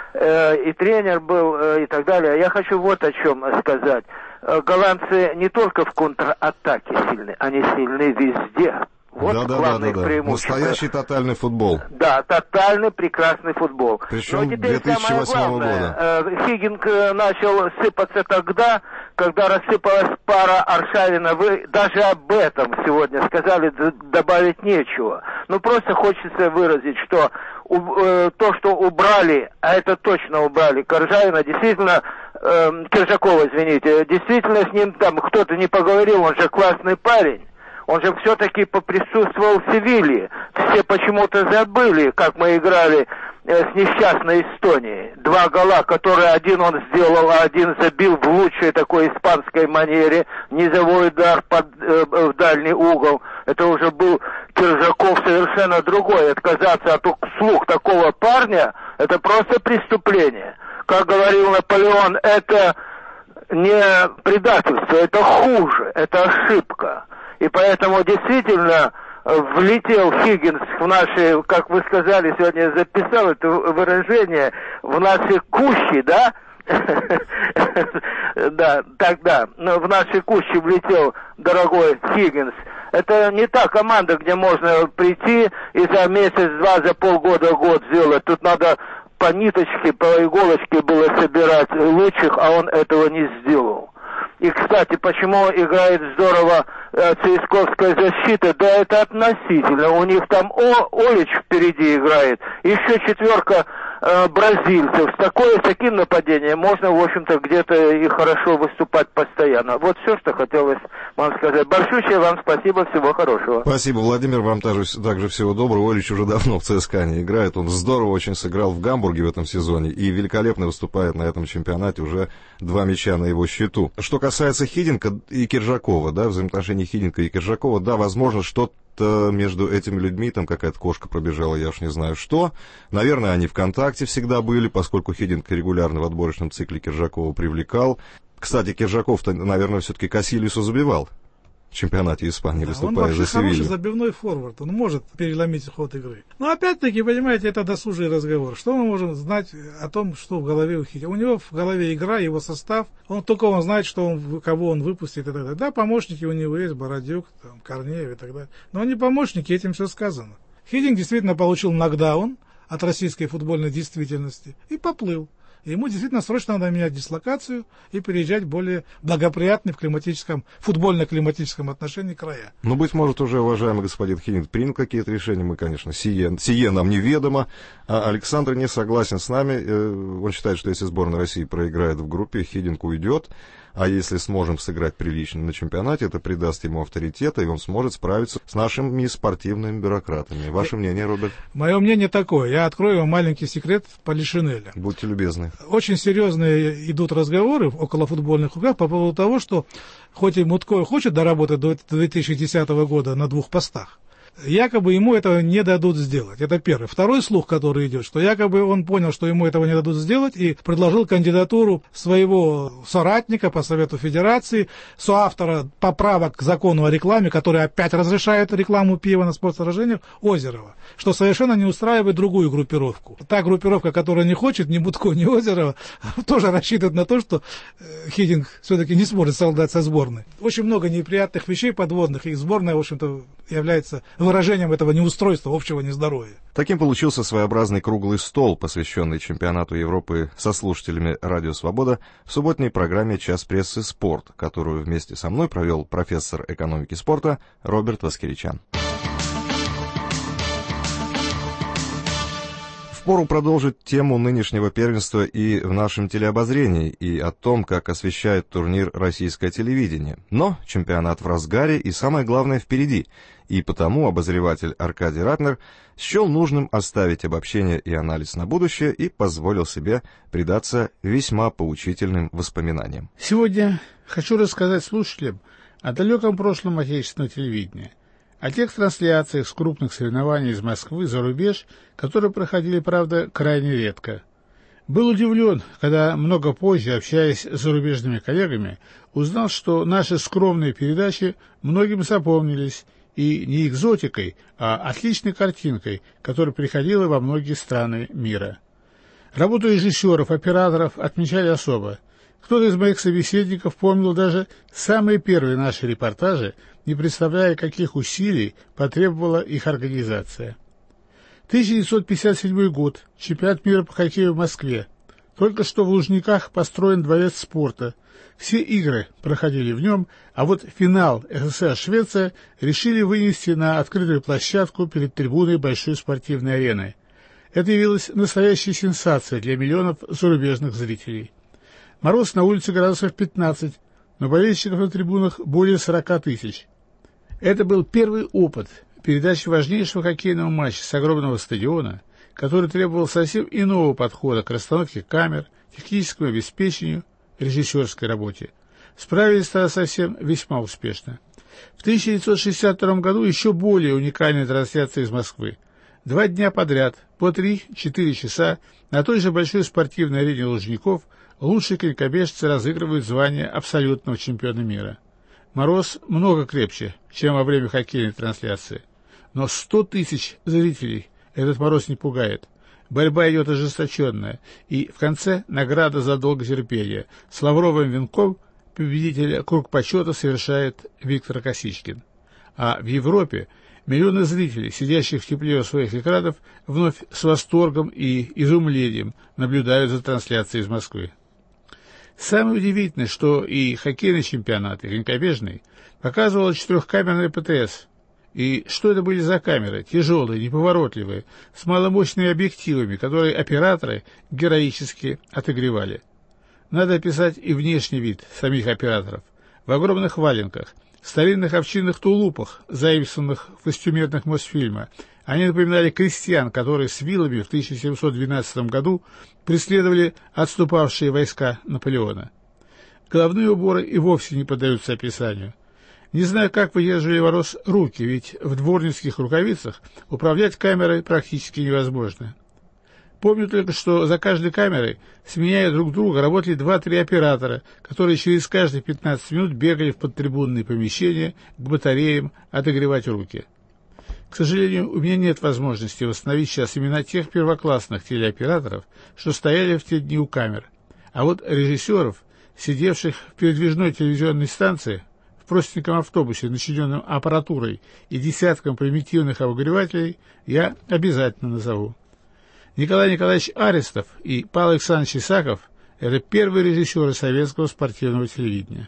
э, и тренер был, э, и так далее. Я хочу вот о чем сказать. Э, голландцы не только в контратаке сильны, они сильны везде. Вот да, да, главное да, да, да. преимущество. Настоящий тотальный футбол. Да, тотальный прекрасный футбол. Причем две тысячи восьмого года. Э, Хиггинг начал сыпаться тогда, когда рассыпалась пара Аршавина. Вы даже об этом сегодня сказали, добавить нечего. Ну, просто хочется выразить, что у, э, то, что убрали, а это точно убрали, Аршавина, действительно, э, Киржакова, извините, действительно с ним там кто-то не поговорил, он же классный парень. Он же все-таки поприсутствовал в Севилье. Все почему-то забыли, как мы играли э, с несчастной Эстонией. Два гола, которые один он сделал, а один забил в лучшей такой испанской манере. Низовой удар под, э, в дальний угол. Это уже был Киржаков совершенно другой. Отказаться от услуг такого парня, это просто преступление. Как говорил Наполеон, это не предательство, это хуже, это ошибка. И поэтому действительно влетел Хиггинс в наши, как вы сказали, сегодня я записал это выражение, в наши кущи, да? Да, тогда, в наши кущи влетел дорогой Хиггинс. Это не та команда, где можно прийти и за месяц-два, за полгода, год сделать. Тут надо по ниточке, по иголочке было собирать лучших, а он этого не сделал. И, кстати, почему играет здорово э, цисковская защита? Да это относительно. У них там О, Олич впереди играет. Еще четверка э, бразильцев. С, такой, с таким нападением можно, в общем-то, где-то и хорошо выступать постоянно. Вот все, что хотелось вам сказать. Большущее вам спасибо, всего хорошего. Спасибо, Владимир, вам также, также всего доброго. Олич уже давно в ЦСКА не играет. Он здорово очень сыграл в Гамбурге в этом сезоне и великолепно выступает на этом чемпионате. Уже два мяча на его счету. Что касается Хидинка и Киржакова, да, взаимоотношений Хидинка и Киржакова, да, возможно, что-то между этими людьми, там какая-то кошка пробежала, я уж не знаю что. Наверное, они в контакте всегда были, поскольку Хидинка регулярно в отборочном цикле Киржакова привлекал. Кстати, Киржаков-то, наверное, все-таки Касильюсу забивал в чемпионате Испании, да, выступая за Севилью. Он вообще хороший забивной форвард, он может переломить ход игры. Но опять-таки, понимаете, это досужий разговор. Что мы можем знать о том, что в голове у Хидинка? У него в голове игра, его состав, он только он знает, что он, кого он выпустит и так далее. Да, помощники у него есть, Бородюк, там, Корнеев и так далее. Но они помощники, этим все сказано. Хидинк действительно получил нокдаун от российской футбольной действительности и поплыл. Ему действительно срочно надо менять дислокацию и переезжать в более благоприятный в климатическом, футбольно-климатическом отношении края. Ну, быть может, уже уважаемый господин Хидинк принял какие-то решения. Мы, конечно, сие, сие нам неведомо. А Александр не согласен с нами. Он считает, что если сборная России проиграет в группе, Хидинк уйдет. А если сможем сыграть прилично на чемпионате, это придаст ему авторитета, и он сможет справиться с нашими спортивными бюрократами. Ваше мнение, Роберт? Мое мнение такое. Я открою вам маленький секрет Полишинеля. Будьте любезны. Очень серьезные идут разговоры около футбольных кругов по поводу того, что хоть и Мутко хочет доработать до две тысячи десятого года на двух постах, якобы ему этого не дадут сделать. Это первый. Второй слух, который идет, что якобы он понял, что ему этого не дадут сделать, и предложил кандидатуру своего соратника по Совету Федерации, соавтора поправок к закону о рекламе, который опять разрешает рекламу пива на спортсооружениях, Озерова, что совершенно не устраивает другую группировку. Та группировка, которая не хочет ни Будко, ни Озерова, тоже рассчитывает на то, что Хидинк все-таки не сможет солдать со сборной. Очень много неприятных вещей подводных, и сборная, в общем-то, является выражением этого неустройства, общего нездоровья. Таким получился своеобразный круглый стол, посвященный чемпионату Европы со слушателями «Радио Свобода» в субботней программе «Час прессы. Спорт», которую вместе со мной провел профессор экономики спорта Роберт Воскеричан. Впору продолжить тему нынешнего первенства и в нашем телеобозрении, и о том, как освещает турнир российское телевидение. Но чемпионат в разгаре и, самое главное, впереди. И потому обозреватель Аркадий Ратнер счел нужным оставить обобщение и анализ на будущее и позволил себе предаться весьма поучительным воспоминаниям. Сегодня хочу рассказать слушателям о далеком прошлом отечественного телевидения, о тех трансляциях с крупных соревнований из Москвы за рубеж, которые проходили, правда, крайне редко. Был удивлен, когда много позже, общаясь с зарубежными коллегами, узнал, что наши скромные передачи многим запомнились, и не экзотикой, а отличной картинкой, которая приходила во многие страны мира. Работу режиссеров, операторов отмечали особо. Кто-то из моих собеседников помнил даже самые первые наши репортажи, не представляя, каких усилий потребовала их организация. тысяча девятьсот пятьдесят седьмой год. Чемпионат мира по хоккею в Москве. Только что в Лужниках построен дворец спорта. Все игры проходили в нем, а вот финал СССР-Швеция решили вынести на открытую площадку перед трибуной большой спортивной арены. Это явилось настоящей сенсацией для миллионов зарубежных зрителей. Мороз на улице градусов пятнадцать, но болельщиков на трибунах более сорока тысяч. Это был первый опыт передачи важнейшего хоккейного матча с огромного стадиона, который требовал совсем иного подхода к расстановке камер, техническому обеспечению, режиссерской работе. Справились тогда совсем весьма успешно. В тысяча девятьсот шестьдесят втором году еще более уникальная трансляция из Москвы. Два дня подряд, по три-четыре часа, на той же большой спортивной арене Лужников лучшие конькобежцы разыгрывают звание абсолютного чемпиона мира. Мороз много крепче, чем во время хоккейной трансляции. Но сто тысяч зрителей этот мороз не пугает. Борьба идет ожесточенная, и в конце награда за долготерпение. С лавровым венком победителя круг почета совершает Виктор Косичкин. А в Европе миллионы зрителей, сидящих в тепле у своих экранов, вновь с восторгом и изумлением наблюдают за трансляцией из Москвы. Самое удивительное, что и хоккейный чемпионат, и конькобежный показывал четырехкамерный ПТС. И что это были за камеры? Тяжелые, неповоротливые, с маломощными объективами, которые операторы героически отогревали. Надо описать и внешний вид самих операторов. В огромных валенках, старинных овчинных тулупах, заимствованных в костюмерных Мосфильма, они напоминали крестьян, которые с вилами в тысяча семьсот двенадцатом году преследовали отступавшие войска Наполеона. Головные уборы и вовсе не поддаются описанию. Не знаю, как выдерживали мороз руки, ведь в дворницких рукавицах управлять камерой практически невозможно. Помню только, что за каждой камерой, сменяя друг друга, работали два-три оператора, которые через каждые пятнадцать минут бегали в подтрибунные помещения к батареям отогревать руки. К сожалению, у меня нет возможности восстановить сейчас имена тех первоклассных телеоператоров, что стояли в те дни у камер. А вот режиссеров, сидевших в передвижной телевизионной станции, в простеньком автобусе, начиненном аппаратурой и десятком примитивных обогревателей, я обязательно назову. Николай Николаевич Арестов и Павел Александрович Исаков – это первые режиссеры советского спортивного телевидения.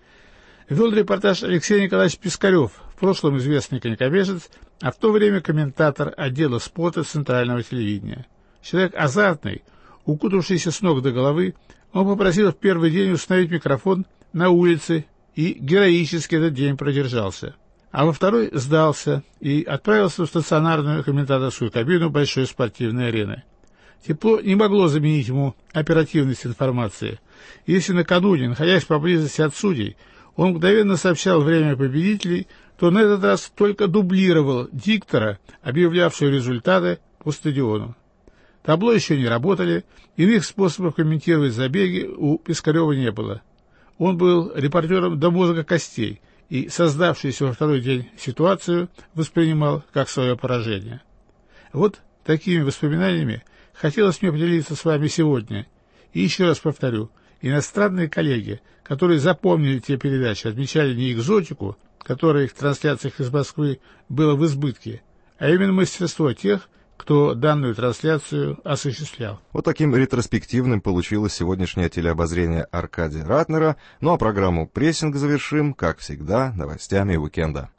Вел репортаж Алексей Николаевич Пискарев, в прошлом известный конькобежец, а в то время комментатор отдела спорта Центрального телевидения. Человек азартный, укутавшийся с ног до головы, он попросил в первый день установить микрофон на улице и героически этот день продержался. А во второй сдался и отправился в стационарную комментаторскую кабину большой спортивной арены. Тепло не могло заменить ему оперативность информации. Если накануне, находясь поблизости от судей, он мгновенно сообщал время победителей, то на этот раз только дублировал диктора, объявлявшего результаты по стадиону. Табло еще не работали, иных способов комментировать забеги у Пискарева не было. Он был репортером до мозга костей и создавшуюся во второй день ситуацию воспринимал как свое поражение. Вот такими воспоминаниями хотелось мне поделиться с вами сегодня. И еще раз повторю, иностранные коллеги, которые запомнили те передачи, отмечали не экзотику, которой в трансляциях из Москвы было в избытке, а именно мастерство тех, кто данную трансляцию осуществлял. Вот таким ретроспективным получилось сегодняшнее телеобозрение Аркадия Ратнера. Ну а программу «Прессинг» завершим, как всегда, новостями уикенда.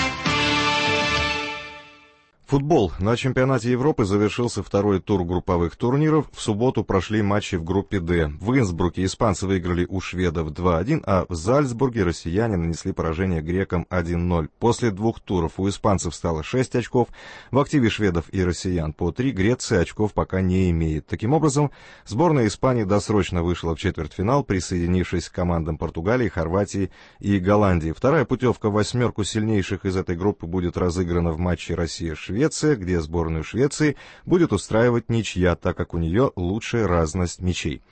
Футбол. На чемпионате Европы завершился второй тур групповых турниров. В субботу прошли матчи в группе «Д». В Инсбруке испанцы выиграли у шведов два один, а в Зальцбурге россияне нанесли поражение грекам один ноль. После двух туров у испанцев стало шесть очков. В активе шведов и россиян по три. Греция очков пока не имеет. Таким образом, сборная Испании досрочно вышла в четвертьфинал, присоединившись к командам Португалии, Хорватии и Голландии. Вторая путевка в восьмерку сильнейших из этой группы будет разыграна в матче Россия-Швеция, где сборную Швеции будет устраивать ничья, так как у нее лучшая разность мячей.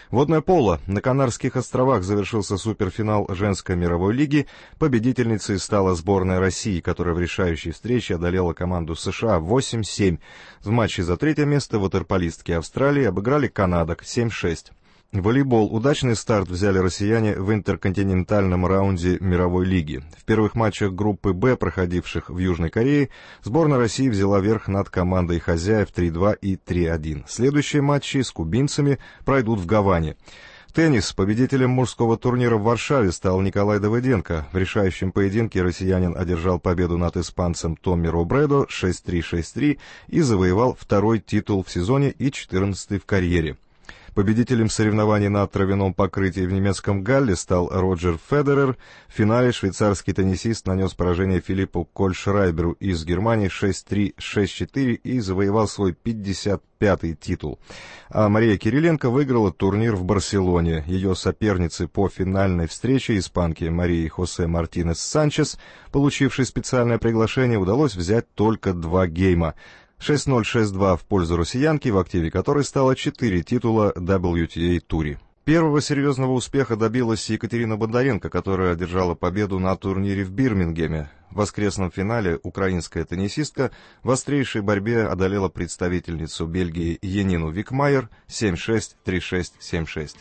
Водное поло. На Канарских островах завершился суперфинал женской мировой лиги. Победительницей стала сборная России, которая в решающей встрече одолела команду США восемь семь. В матче за третье место ватерполистки Австралии обыграли канадок семь шесть. Волейбол. Удачный старт взяли россияне в интерконтинентальном раунде мировой лиги. В первых матчах группы «Б», проходивших в Южной Корее, сборная России взяла верх над командой хозяев три два и три один. Следующие матчи с кубинцами пройдут в Гаване. Теннис. Победителем мужского турнира в Варшаве стал Николай Давыденко. В решающем поединке россиянин одержал победу над испанцем Томми Робредо шесть три шесть три и завоевал второй титул в сезоне и четырнадцатый в карьере. Победителем соревнований на травяном покрытии в немецком Галле стал Роджер Федерер. В финале швейцарский теннисист нанес поражение Филиппу Кольшрайберу из Германии шесть три шесть четыре и завоевал свой пятьдесят пятый титул. А Мария Кириленко выиграла турнир в Барселоне. Ее сопернице по финальной встрече, испанке Марии Хосе Мартинес Санчес, получившей специальное приглашение, удалось взять только два гейма. шесть ноль шесть два в пользу россиянки, в активе которой стало четыре титула дабл ю ти эй-туре. Первого серьезного успеха добилась Екатерина Бондаренко, которая одержала победу на турнире в Бирмингеме. В воскресном финале украинская теннисистка в острейшей борьбе одолела представительницу Бельгии Енину Викмайер семь шесть три шесть семь шесть.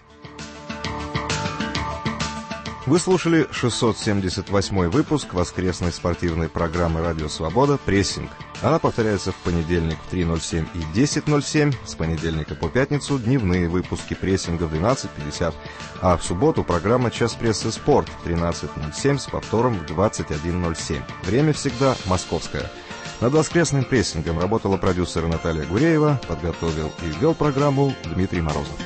Вы слушали шестьсот семьдесят восьмой выпуск воскресной спортивной программы «Радио Свобода» «Прессинг». Она повторяется в понедельник в три ноль семь и десять ноль семь, с понедельника по пятницу дневные выпуски «Прессинга» в двенадцать пятьдесят, а в субботу программа «Час прессы спорт» в тринадцать ноль семь с повтором в двадцать один ноль семь. Время всегда московское. Над воскресным прессингом работала продюсер Наталья Гуреева, подготовил и вел программу Дмитрий Морозов.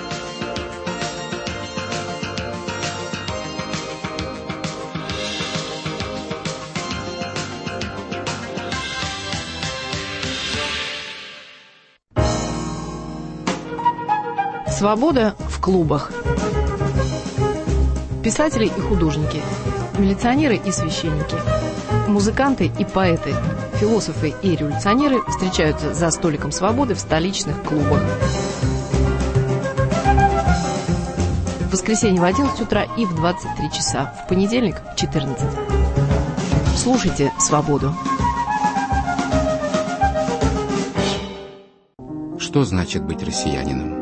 Свобода в клубах. Писатели и художники, милиционеры и священники, музыканты и поэты, философы и революционеры встречаются за столиком свободы в столичных клубах. В воскресенье в одиннадцать утра и в двадцать три часа, в понедельник в четырнадцать. Слушайте «Свободу». Что значит быть россиянином?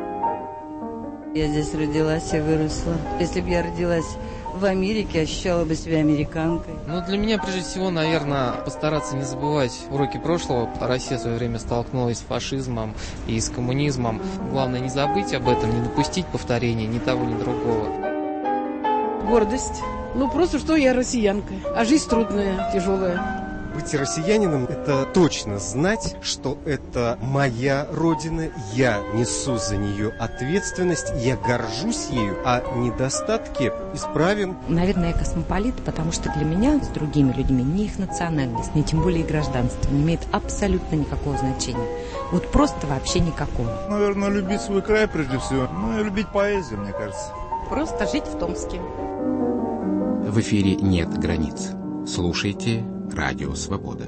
Я здесь родилась и выросла. Если бы я родилась в Америке, ощущала бы себя американкой. Ну, для меня, прежде всего, наверное, постараться не забывать уроки прошлого. Россия в свое время столкнулась с фашизмом и с коммунизмом. Главное, не забыть об этом, не допустить повторения ни того, ни другого. Гордость. Ну, просто что я россиянка. А жизнь трудная, тяжелая. Быть россиянином – это точно знать, что это моя родина, я несу за нее ответственность, я горжусь ею, а недостатки исправим. Наверное, я космополит, потому что для меня с другими людьми ни их национальность, ни тем более гражданство не имеет абсолютно никакого значения. Вот просто вообще никакого. Наверное, любить свой край прежде всего, ну и любить поэзию, мне кажется. Просто жить в Томске. В эфире нет границ. Слушайте Радио Свобода.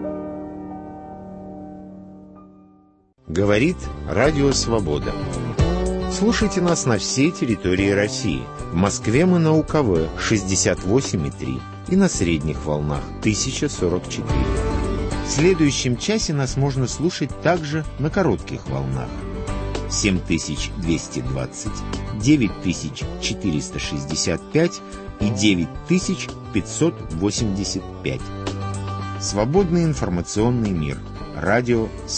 Говорит Радио Свобода. Слушайте нас на всей территории России. В Москве мы на УКВ шестьдесят восемь и три и на средних волнах тысяча сорок четыре. В следующем часе нас можно слушать также на коротких волнах. семь тысяч двести двадцать, девять тысяч четыреста шестьдесят пять и девять тысяч пятьсот восемьдесят пять. Свободный информационный мир. Радио